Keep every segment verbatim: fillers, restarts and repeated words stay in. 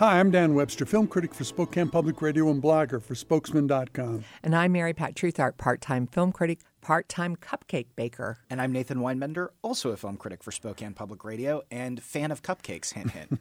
Hi, I'm Dan Webster, film critic for Spokane Public Radio and blogger for Spokesman dot com. And I'm Mary Pat Truthart, part-time film critic, part-time cupcake baker. And I'm Nathan Weinbender, also a film critic for Spokane Public Radio and fan of cupcakes, hint, hint.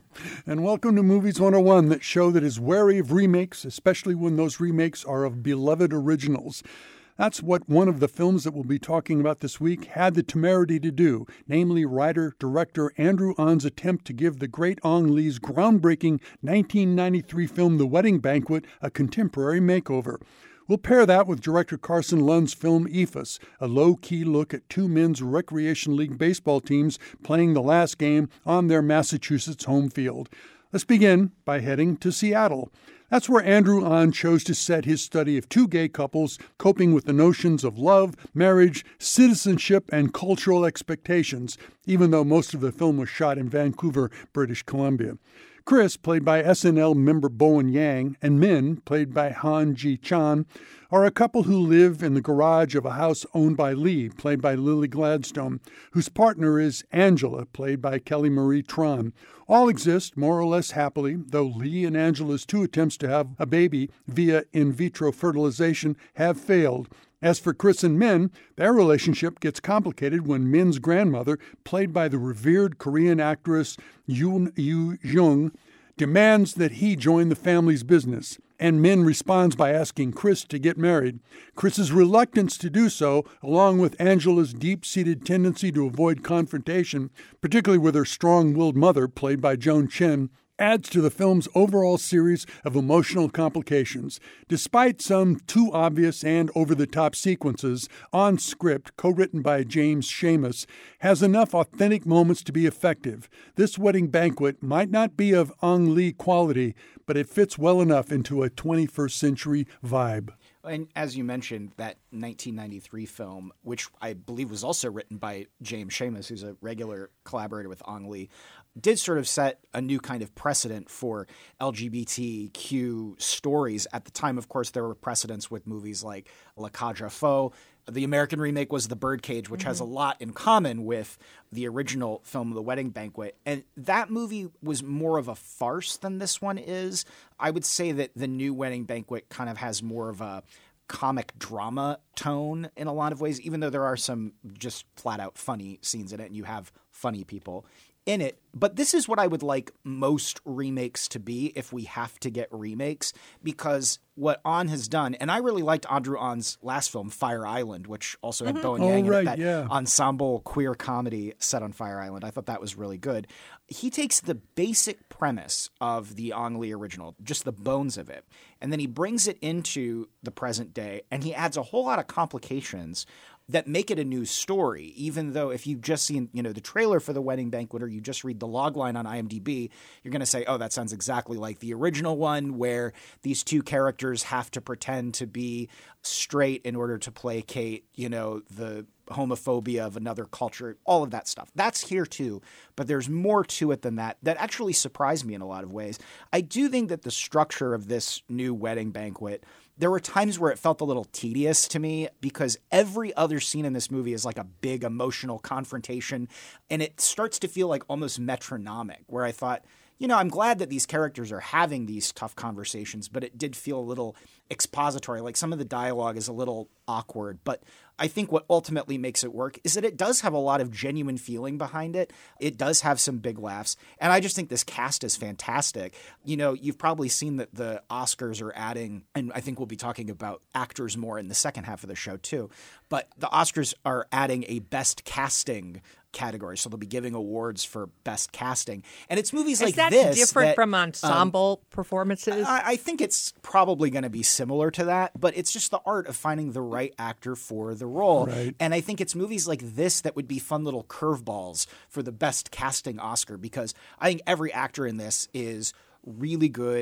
And welcome to Movies one oh one, that show that is wary of remakes, especially when those remakes are of beloved originals. That's what one of the films that we'll be talking about this week had the temerity to do, namely writer-director Andrew Ahn's attempt to give the great Ang Lee's groundbreaking nineteen ninety-three film The Wedding Banquet a contemporary makeover. We'll pair that with director Carson Lund's film Ephus, a low-key look at two men's Recreation League baseball teams playing the last game on their Massachusetts home field. Let's begin by heading to Seattle. That's where Andrew Ahn chose to set his study of two gay couples coping with the notions of love, marriage, citizenship, and cultural expectations, even though most of the film was shot in Vancouver, British Columbia. Chris, played by S N L member Bowen Yang, and Min, played by Han Ji Chan, are a couple who live in the garage of a house owned by Lee, played by Lily Gladstone, whose partner is Angela, played by Kelly Marie Tran. All exist more or less happily, though Lee and Angela's two attempts to have a baby via in vitro fertilization have failed. As for Chris and Min, their relationship gets complicated when Min's grandmother, played by the revered Korean actress Yoon Yoo-jung, demands that he join the family's business, and Min responds by asking Chris to get married. Chris's reluctance to do so, along with Angela's deep-seated tendency to avoid confrontation, particularly with her strong-willed mother, played by Joan Chen, adds to the film's overall series of emotional complications. Despite some too obvious and over-the-top sequences, On Script, co-written by James Schamus, has enough authentic moments to be effective. This Wedding Banquet might not be of Ang Lee quality, but it fits well enough into a twenty-first century vibe. And as you mentioned, that nineteen ninety-three film, which I believe was also written by James Schamus, who's a regular collaborator with Ang Lee, did sort of set a new kind of precedent for L G B T Q stories. At the time, of course, there were precedents with movies like La Cage aux Folles. The American remake was The Birdcage, which mm-hmm. has a lot in common with the original film, The Wedding Banquet. And that movie was more of a farce than this one is. I would say that the new Wedding Banquet kind of has more of a comic drama tone in a lot of ways, even though there are some just flat out funny scenes in it and you have funny people in it. But this is what I would like most remakes to be if we have to get remakes, because what Ahn has done, and I really liked Andrew Ahn's last film, Fire Island, which also had mm-hmm. Bowen Yang oh, right, in it, that yeah. ensemble queer comedy set on Fire Island. I thought that was really good. He takes the basic premise of the Ang Lee original, just the bones of it, and then he brings it into the present day, and he adds a whole lot of complications that make it a new story, even though if you've just seen, you know, the trailer for The Wedding Banquet or you just read the log line on IMDb, you're going to say, oh, that sounds exactly like the original one where these two characters have to pretend to be straight in order to placate, you know, the homophobia of another culture, all of that stuff. That's here too, but there's more to it than that. That actually surprised me in a lot of ways. I do think that the structure of this new Wedding Banquet, there were times where it felt a little tedious to me because every other scene in this movie is like a big emotional confrontation, and it starts to feel like almost metronomic, where I thought, you know, I'm glad that these characters are having these tough conversations, but it did feel a little expository. Like some of the dialogue is a little awkward, but I think what ultimately makes it work is that it does have a lot of genuine feeling behind it. It does have some big laughs. And I just think this cast is fantastic. You know, you've probably seen that the Oscars are adding, and I think we'll be talking about actors more in the second half of the show too, but the Oscars are adding a best casting category. So they'll be giving awards for best casting. And it's movies like this. Is that this different that, from ensemble um, performances? I, I think it's probably going to be similar to that, but it's just the art of finding the right actor for the role. Right. And I think it's movies like this that would be fun little curveballs for the best casting Oscar, because I think every actor in this is really good.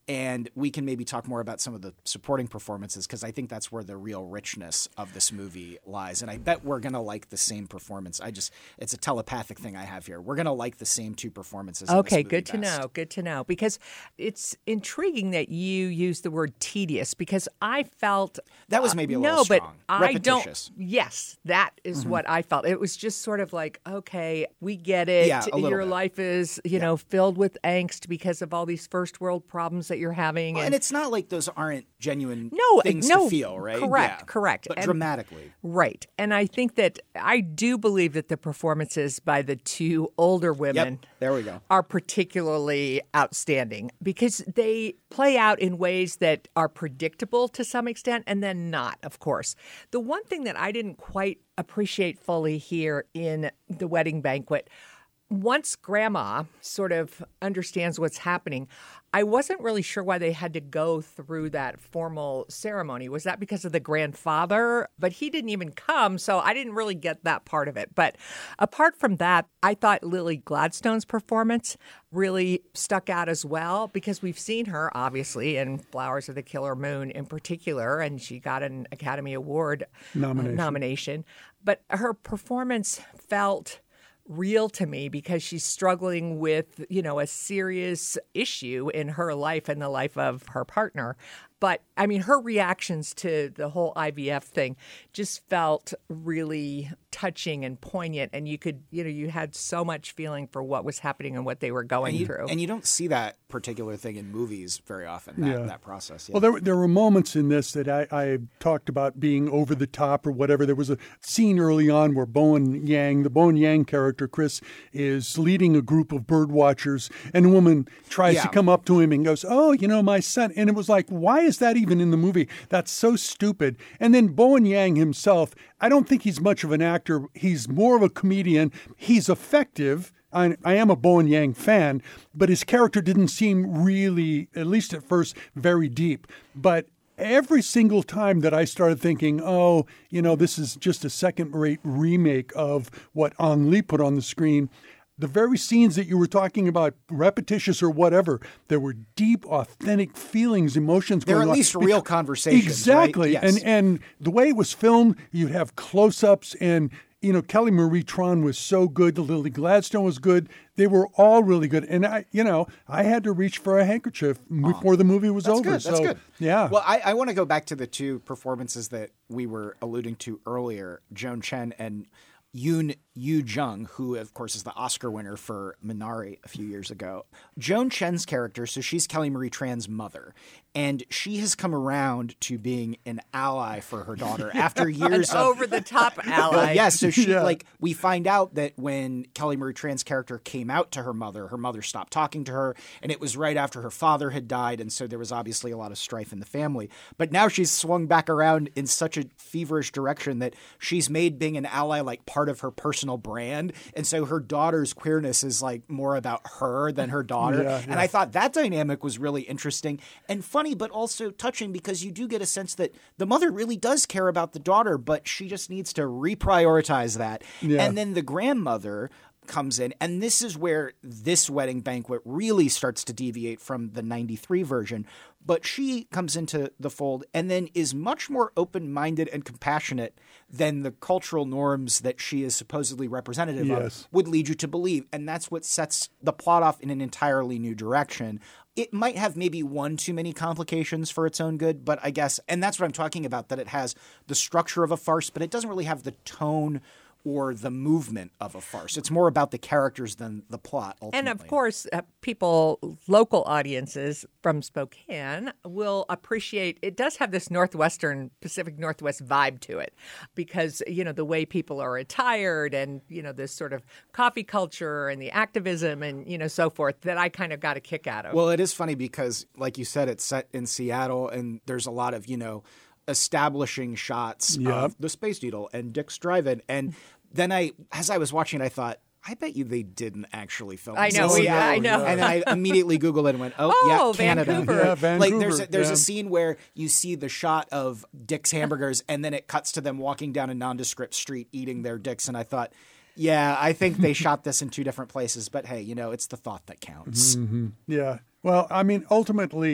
And we can maybe talk more about some of the supporting performances because I think that's where the real richness of this movie lies. And I bet we're going to like the same performance. I just, it's a telepathic thing I have here. We're going to like the same two performances. Okay, in this movie good to best. know. Good to know. Because it's intriguing that you use the word tedious because I felt. That was maybe a uh, little no, strong. but I Repetitious. don't. Yes, that is Mm-hmm. what I felt. It was just sort of like, okay, we get it. Yeah, a little Your bit. life is, you know, filled with angst because of all these first world problems that you're having. Well, and it's not like those aren't genuine No, things no, to feel, right? correct, Yeah. correct. But And- dramatically. Right. And I think that I do believe that the performances by the two older women Yep, there we go. are particularly outstanding because they play out in ways that are predictable to some extent and then not, of course. The one thing that I didn't quite appreciate fully here in The Wedding Banquet, once Grandma sort of understands what's happening, I wasn't really sure why they had to go through that formal ceremony. Was that because of the grandfather? But he didn't even come, so I didn't really get that part of it. But apart from that, I thought Lily Gladstone's performance really stuck out as well because we've seen her, obviously, in Flowers of the Killer Moon in particular, and she got an Academy Award Nomination. nomination. But her performance felt real to me because she's struggling with, you know, a serious issue in her life and the life of her partner. But I mean, her reactions to the whole I V F thing just felt really touching and poignant. And you could, you know, you had so much feeling for what was happening and what they were going And you, through. and you don't see that particular thing in movies very often, that, Yeah. that process. Yeah. Well, there, there were moments in this that I, I talked about being over the top or whatever. There was a scene early on where Bowen Yang, the Bowen Yang character, Chris, is leading a group of bird watchers, and a woman tries Yeah. to come up to him and goes, "Oh, you know, my son." And it was like, why is that even in the movie? That's so stupid. And then Bowen Yang himself, I don't think he's much of an actor. He's more of a comedian. He's effective. I, I am a Bowen Yang fan, but his character didn't seem really, at least at first, very deep. But every single time that I started thinking, oh, you know, this is just a second-rate remake of what Ang Lee put on the screen, the very scenes that you were talking about, repetitious or whatever, there were deep, authentic feelings, emotions They're going at on. least real conversations, right? Exactly. Yes. And and the way it was filmed, you'd have close-ups and, you know, Kelly Marie Tran was so good. Lily Gladstone was good. They were all really good. And, I, you know, I had to reach for a handkerchief before the movie was That's over. good. That's so, good. Yeah. Well, I, I want to go back to the two performances that we were alluding to earlier, Joan Chen and Yoon Yu Jung, who, of course, is the Oscar winner for Minari a few years ago. Joan Chen's character, so she's Kelly Marie Tran's mother, and she has come around to being an ally for her daughter after years An of over-the-top ally. Well, yes, so she Yeah. like we find out that when Kelly Marie Tran's character came out to her mother, her mother stopped talking to her, and it was right after her father had died, and so there was obviously a lot of strife in the family. But now she's swung back around in such a feverish direction that she's made being an ally like part of her personal brand, and so her daughter's queerness is like more about her than her daughter. Yeah, and yeah. I thought that dynamic was really interesting and funny, but also touching because you do get a sense that the mother really does care about the daughter, but she just needs to reprioritize that. Yeah. And then the grandmother comes in, and this is where this Wedding Banquet really starts to deviate from the ninety-three version. But she comes into the fold and then is much more open-minded and compassionate than the cultural norms that she is supposedly representative Yes. of would lead you to believe. And that's what sets the plot off in an entirely new direction. It might have maybe one too many complications for its own good, but I guess, and that's what I'm talking about, that it has the structure of a farce, but it doesn't really have the tone or the movement of a farce. It's more about the characters than the plot, ultimately. And of course, uh, people, local audiences from Spokane will appreciate, it does have this Northwestern, Pacific Northwest vibe to it because, you know, the way people are attired and, you know, this sort of coffee culture and the activism and, you know, so forth that I kind of got a kick out of. Well, it is funny because, like you said, it's set in Seattle and there's a lot of, you know, establishing shots Yep. of the Space Needle and Dick's Drive-In. And then I, as I was watching, I thought, I bet you they didn't actually film I this know, in we- Seattle. I know. And then I immediately Googled it and went, oh, Oh, yeah, Canada. Vancouver. Yeah, Like Vancouver, there's a, there's yeah. a scene where you see the shot of Dick's Hamburgers and then it cuts to them walking down a nondescript street eating their dicks. And I thought, yeah, I think they shot this in two different places. But hey, you know, it's the thought that counts. Yeah. Well, I mean, ultimately,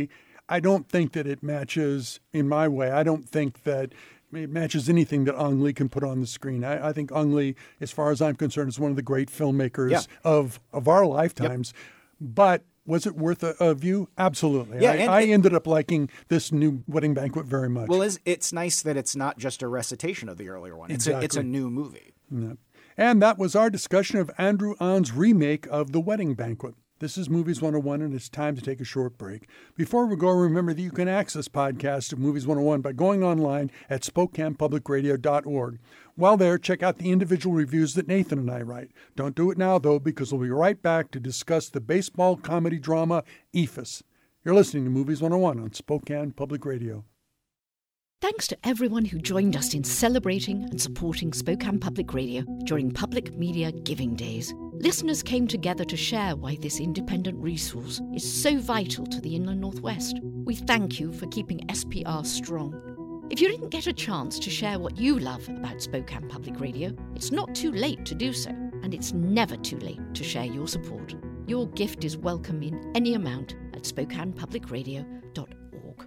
I don't think that it matches, in my way, I don't think that it matches anything that Ang Lee can put on the screen. I, I think Ang Lee, as far as I'm concerned, is one of the great filmmakers yeah. of, of our lifetimes. Yep. But was it worth a, a view? Absolutely. Yeah, I, and, I and, ended up liking this new Wedding Banquet very much. Well, it's, it's nice that it's not just a recitation of the earlier one. It's, exactly. a, it's a new movie. Yeah. And that was our discussion of Andrew Ahn's remake of The Wedding Banquet. This is Movies one oh one, and it's time to take a short break. Before we go, remember that you can access podcasts of Movies one oh one by going online at Spokane Public Radio dot org. While there, check out the individual reviews that Nathan and I write. Don't do it now, though, because we'll be right back to discuss the baseball comedy drama Eephus. You're listening to Movies one oh one on Spokane Public Radio. Thanks to everyone who joined us in celebrating and supporting Spokane Public Radio during Public Media Giving Days. Listeners came together to share why this independent resource is so vital to the Inland Northwest. We thank you for keeping S P R strong. If you didn't get a chance to share what you love about Spokane Public Radio, it's not too late to do so, and it's never too late to share your support. Your gift is welcome in any amount at Spokane Public Radio dot org.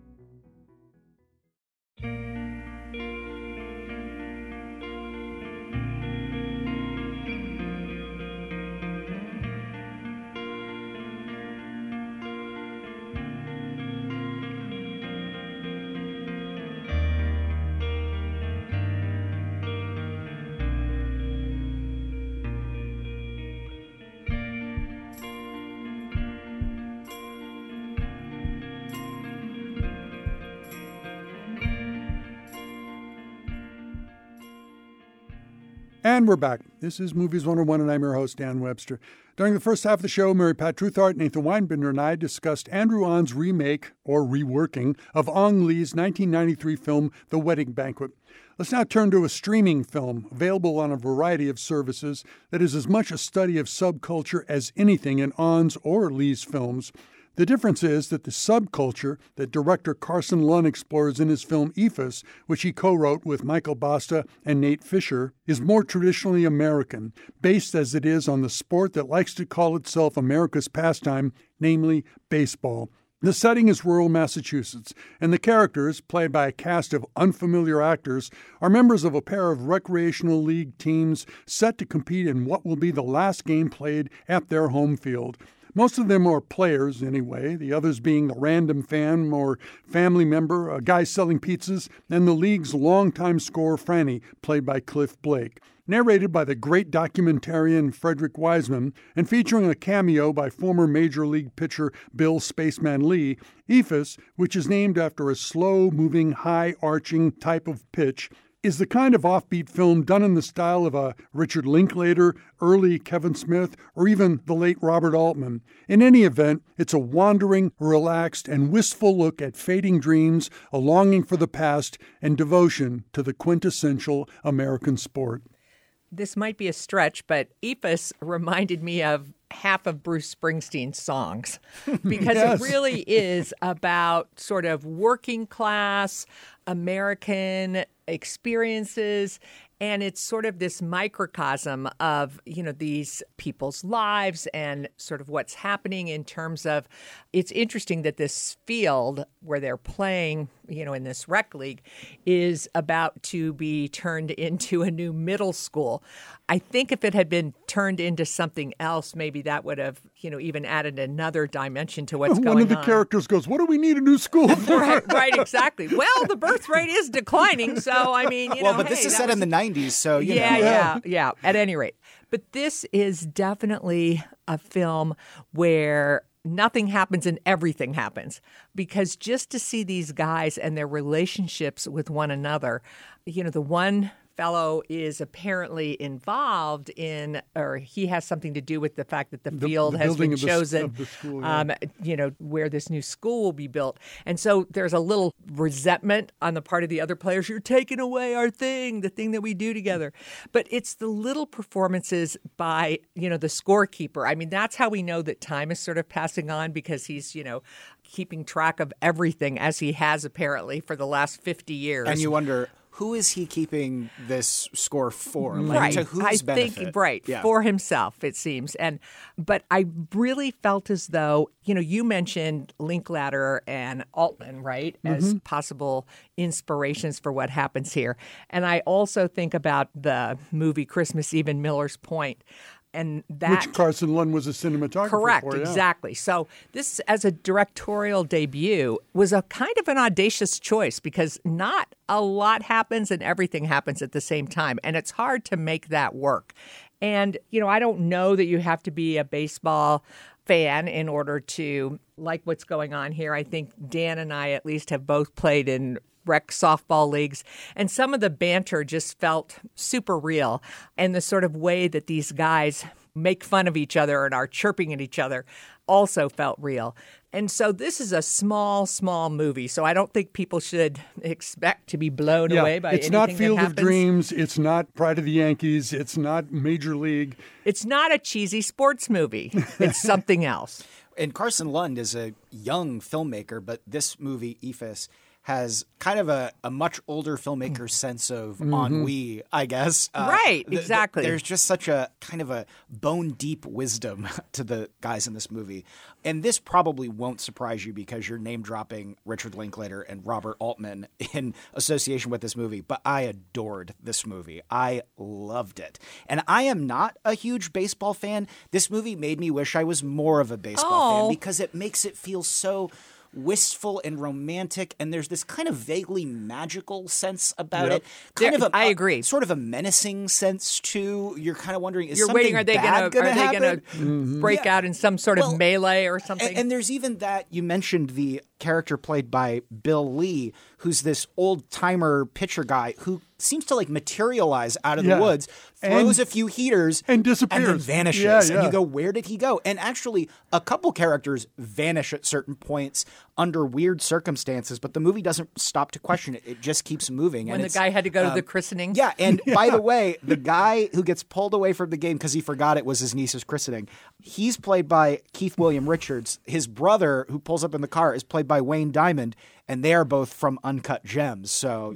And we're back. This is Movies one oh one, and I'm your host, Dan Webster. During the first half of the show, Mary Pat Truthart, Nathan Weinbinder, and I discussed Andrew Ahn's remake, or reworking, of Ang Lee's nineteen ninety-three film, The Wedding Banquet. Let's now turn to a streaming film available on a variety of services that is as much a study of subculture as anything in Ahn's or Lee's films. The difference is that the subculture that director Carson Lunn explores in his film Eephus, which he co-wrote with Michael Basta and Nate Fisher, is more traditionally American, based as it is on the sport that likes to call itself America's pastime, namely baseball. The setting is rural Massachusetts, and the characters, played by a cast of unfamiliar actors, are members of a pair of recreational league teams set to compete in what will be the last game played at their home field. Most of them are players, anyway, the others being the random fan or family member, a guy selling pizzas, and the league's longtime scorer, Franny, played by Cliff Blake. Narrated by the great documentarian Frederick Wiseman and featuring a cameo by former Major League pitcher Bill Spaceman Lee, Eephus, which is named after a slow-moving, high-arching type of pitch, is the kind of offbeat film done in the style of a Richard Linklater, early Kevin Smith, or even the late Robert Altman. In any event, it's a wandering, relaxed, and wistful look at fading dreams, a longing for the past, and devotion to the quintessential American sport. This might be a stretch, but Eephus reminded me of half of Bruce Springsteen's songs because yes. It really is about sort of working class American experiences. And it's sort of this microcosm of, you know, these people's lives and sort of what's happening in terms of, it's interesting that this field where they're playing, you know, in this rec league is about to be turned into a new middle school. I think if it had been turned into something else, maybe that would have, you know, even added another dimension to what's One going on. One of the on. characters goes, what do we need a new school for? right, right, exactly. Well, the birth rate is declining, so I mean, you well, know, but hey, this is that set was... in the nineties, so you yeah, know. yeah, yeah. At any rate, but this is definitely a film where nothing happens and everything happens, because just to see these guys and their relationships with one another, you know, the one fellow is apparently involved in, or he has something to do with the fact that the, the field the has been of the, chosen, of the school, yeah. um, you know, where this new school will be built. And so there's a little resentment on the part of the other players. You're taking away our thing, the thing that we do together. But it's the little performances by, you know, the scorekeeper. I mean, that's how we know that time is sort of passing on, because he's, you know, keeping track of everything, as he has apparently for the last fifty years. And you wonder, who is he keeping this score for? Like, right. to whose I benefit? think, right, yeah. for himself, it seems. And but I really felt as though, you know, you mentioned Linklater and Altman, right, as possible inspirations for what happens here. And I also think about the movie Christmas Eve in Miller's Point. And that, Which Carson Lund was a cinematographer correct, for, yeah. exactly. So this, as a directorial debut, was a kind of an audacious choice because not a lot happens and everything happens at the same time. And it's hard to make that work. And, you know, I don't know that you have to be a baseball fan in order to like what's going on here. I think Dan and I at least have both played in rec softball leagues, and some of the banter just felt super real. And the sort of way that these guys make fun of each other and are chirping at each other also felt real. And so this is a small, small movie. So I don't think people should expect to be blown Yeah, away by it's anything not that Field of happens. Dreams. It's not Pride of the Yankees. It's not Major League. It's not a cheesy sports movie. It's something else. And Carson Lund is a young filmmaker, but this movie, E F I S, has kind of a, a much older filmmaker's sense of Mm-hmm. ennui, I guess. Uh, Right, th- th- exactly. there's just such a kind of a bone-deep wisdom to the guys in this movie. And this probably won't surprise you because you're name-dropping Richard Linklater and Robert Altman in association with this movie. But I adored this movie. I loved it. And I am not a huge baseball fan. This movie made me wish I was more of a baseball Oh. fan because it makes it feel so wistful and romantic, and there's this kind of vaguely magical sense about Yep. it. Kind There- of a, I a- agree. sort of a menacing sense too. You're kind of wondering, is You're something waiting. Are they bad gonna, gonna Are they happen? going to Mm-hmm. break Yeah. out in some sort Well, of melee or something? And, and there's even that, you mentioned the character played by Bill Lee, who's this old timer pitcher guy who seems to like materialize out of Yeah. the woods, throws And- a few heaters, and disappears. and then vanishes. Yeah, And yeah. you go, where did he go? And actually, a couple characters vanish at certain points under weird circumstances, but the movie doesn't stop to question it. It just keeps moving. when and the it's, guy had to go to um, the christening? Yeah, and by the way, the guy who gets pulled away from the game because he forgot it was his niece's christening, he's played by Keith William Richards. His brother, who pulls up in the car, is played by Wayne Diamond, and they are both from Uncut Gems. So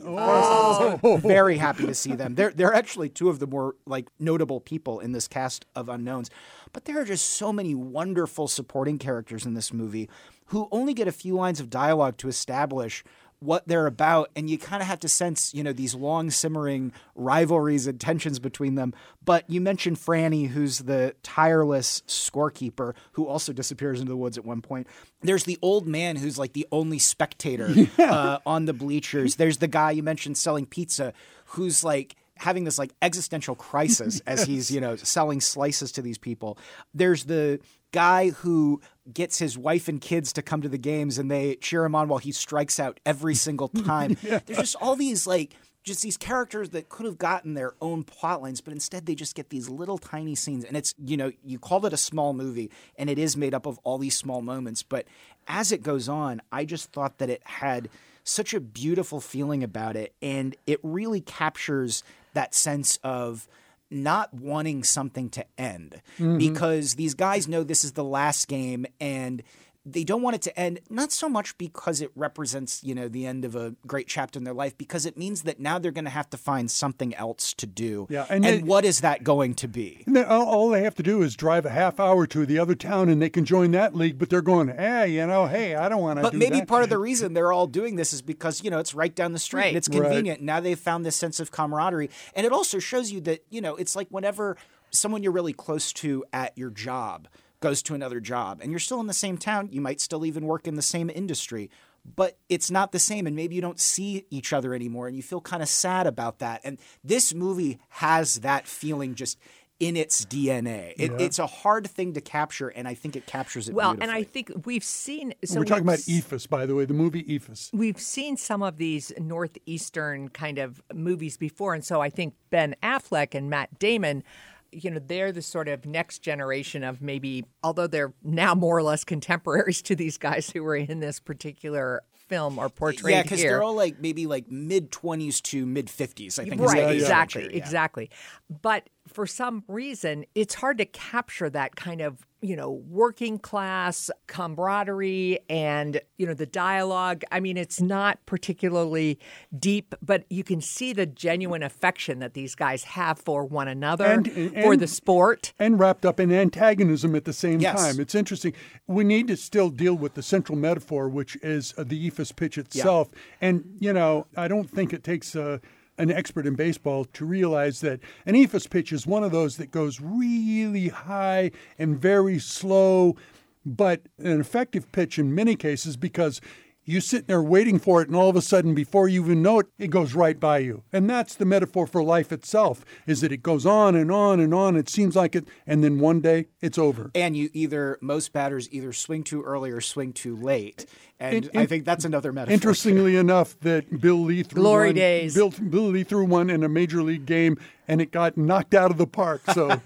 Oh. very happy to see them. They're they're actually two of the more like notable people in this cast of unknowns. But there are just so many wonderful supporting characters in this movie who only get a few lines of dialogue to establish what they're about, and you kind of have to sense, you know, these long simmering rivalries and tensions between them. But you mentioned Franny, who's the tireless scorekeeper who also disappears into the woods at one point. There's the old man who's like the only spectator uh, on the bleachers. There's the guy you mentioned selling pizza who's like having this like existential crisis as he's, you know, selling slices to these people. There's the guy who gets his wife and kids to come to the games and they cheer him on while he strikes out every single time. Yeah. There's just all these like just these characters that could have gotten their own plot lines, but instead they just get these little tiny scenes. And it's, you know, you called it a small movie and it is made up of all these small moments. But as it goes on, I just thought that it had such a beautiful feeling about it. And it really captures that sense of not wanting something to end, mm-hmm. because these guys know this is the last game and they don't want it to end, not so much because it represents, you know, the end of a great chapter in their life, because it means that now they're going to have to find something else to do. Yeah, and and they, what is that going to be? And they, all, all they have to do is drive a half hour to the other town and they can join that league, but they're going, hey, you know, hey, I don't want to do that. But maybe part of the reason they're all doing this is because, you know, it's right down the street right. and it's convenient. Right. Now they've found this sense of camaraderie. And it also shows you that, you know, it's like whenever someone you're really close to at your job goes to another job and you're still in the same town, you might still even work in the same industry, but it's not the same and maybe you don't see each other anymore and you feel kind of sad about that. And this movie has that feeling just in its D N A. It, Yeah. It's a hard thing to capture, and I think it captures it well, beautifully. and I think we've seen... So We're talking we've about E F I S, by the way, the movie E F I S. We've seen some of these Northeastern kind of movies before, and so I think Ben Affleck and Matt Damon, you know, they're the sort of next generation of maybe, although they're now more or less contemporaries to these guys who were in this particular film or portrayed yeah, because here. they're all like maybe like mid twenties to mid fifties. I think. Right, is the age exactly, range here, yeah. exactly. But for some reason, it's hard to capture that kind of, you know, working class camaraderie and, you know, the dialogue. I mean, it's not particularly deep, but you can see the genuine affection that these guys have for one another, and, and, for the sport. And wrapped up in antagonism at the same yes. time. It's interesting. We need to still deal with the central metaphor, which is uh, the Eephus pitch itself. Yeah. And, you know, I don't think it takes a... Uh, an expert in baseball to realize that an Eephus pitch is one of those that goes really high and very slow, but an effective pitch in many cases because you sit there waiting for it, and all of a sudden, before you even know it, it goes right by you. And that's the metaphor for life itself, is that it goes on and on and on. It seems like it, and then one day, it's over. And you either, most batters either swing too early or swing too late. And in, I think that's another metaphor. Interestingly enough, that Bill Lee threw Glory one, days. Bill, Bill Lee threw one in a major league game, and it got knocked out of the park. So,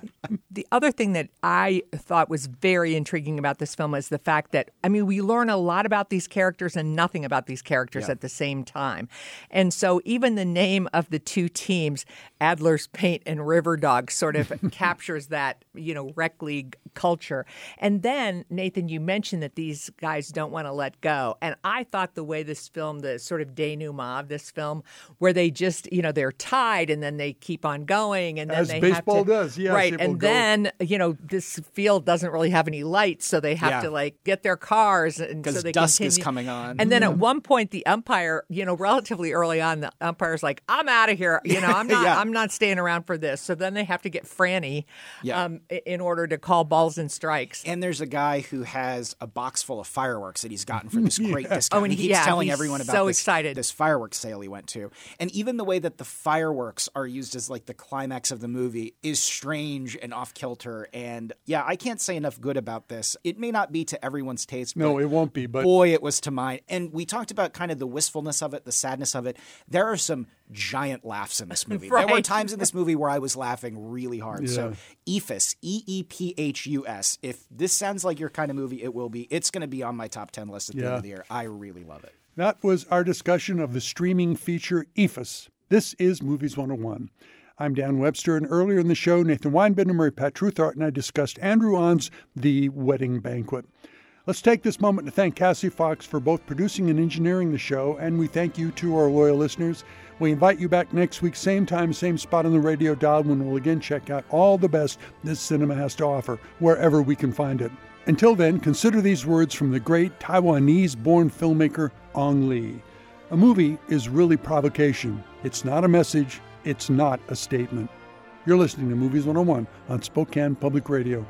the other thing that I thought was very intriguing about this film is the fact that, I mean, we learn a lot about these characters and nothing about these characters yeah. at the same time. And so even the name of the two teams, Adler's Paint and River Dog, sort of captures that, you know, rec league culture. And then, Nathan, you mentioned that these guys don't want to let go. And I thought the way this film, the sort of denouement of this film, where they just, you know, they're tied and then they keep on going. And then As they baseball have to, does, yes. Right. And then, you know, this field doesn't really have any lights, so they have yeah. to, like, get their cars. And Because so they dusk continue. is coming on. And then yeah. at one point, the umpire, you know, relatively early on, the umpire's like, I'm out of here. You know, I'm not yeah. I'm not staying around for this. So then they have to get Franny yeah. um, in order to call balls and strikes. And there's a guy who has a box full of fireworks that he's gotten for this great yeah. discount. Oh, and he keeps yeah, telling he's everyone about so this, excited. this fireworks sale he went to. And even the way that the fireworks are used as like the climax of the movie is strange and off-kilter. And yeah, I can't say enough good about this. It may not be to everyone's taste. No, but it won't be. But boy, it was to mine. And we talked about kind of the wistfulness of it, the sadness of it. There are some giant laughs in this movie. Right. There were times in this movie where I was laughing really hard. Yeah. So Eephus, E E P H U S. If this sounds like your kind of movie, it will be. It's going to be on my top ten list at the yeah. end of the year. I really love it. That was our discussion of the streaming feature Eephus. This is Movies one oh one. I'm Dan Webster, and earlier in the show, Nathan Weinbender, Mary Pat Truthart, and I discussed Andrew Ahn's The Wedding Banquet. Let's take this moment to thank Cassie Fox for both producing and engineering the show, and we thank you to our loyal listeners. We invite you back next week, same time, same spot on the radio dial, when we'll again check out all the best this cinema has to offer, wherever we can find it. Until then, consider these words from the great Taiwanese-born filmmaker Ang Lee. A movie is really provocation. It's not a message. It's not a statement. You're listening to Movies one oh one on Spokane Public Radio.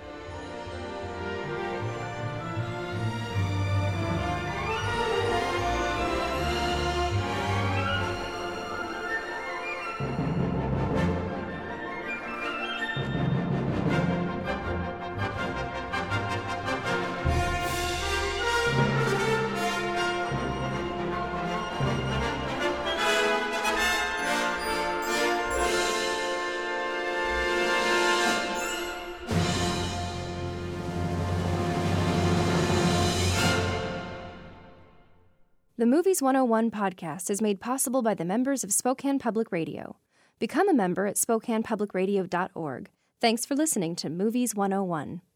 The Movies one oh one podcast is made possible by the members of Spokane Public Radio. Become a member at spokane public radio dot org. Thanks for listening to Movies one oh one.